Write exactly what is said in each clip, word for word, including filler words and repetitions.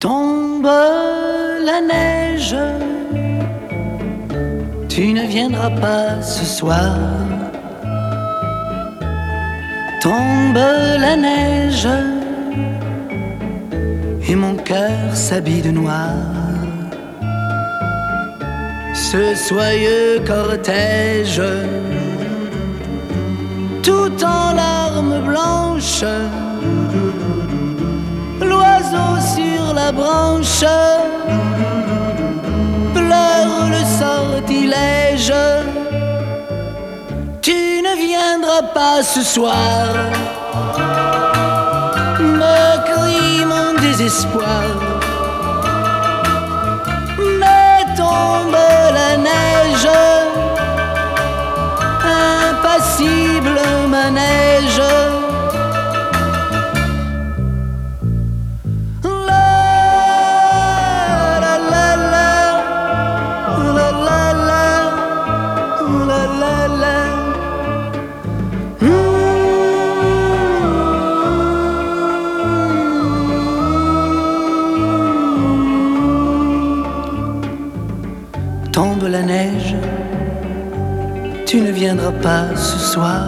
Tombe la neige, tu ne viendras pas ce soir. Tombe la neige, et mon cœur s'habille de noir. Ce soyeux cortège, tout en larmes blanches, l'oiseau sur la branche pleure le sortilège. Tu ne viendras pas ce soir, me crie mon désespoir. Mais tombe la neige, impassible manège. Tombe la neige, tu ne viendras pas ce soir.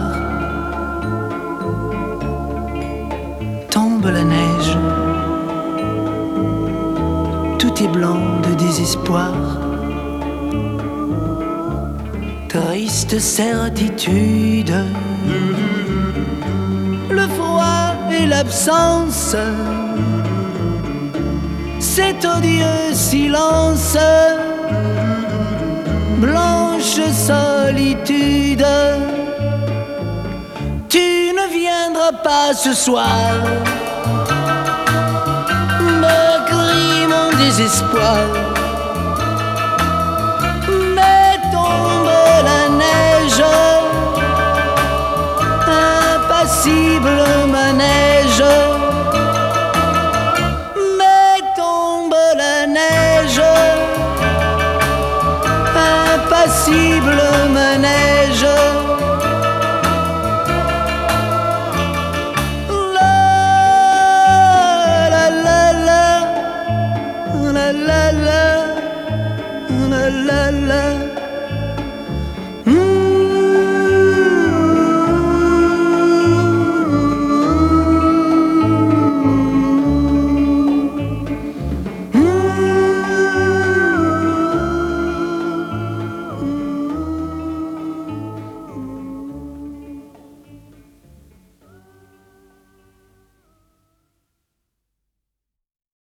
Tombe la neige, tout est blanc de désespoir. Triste certitude, le froid et l'absence, cet odieux silence. Blanche solitude, tu ne viendras pas ce soir, me crie mon désespoir.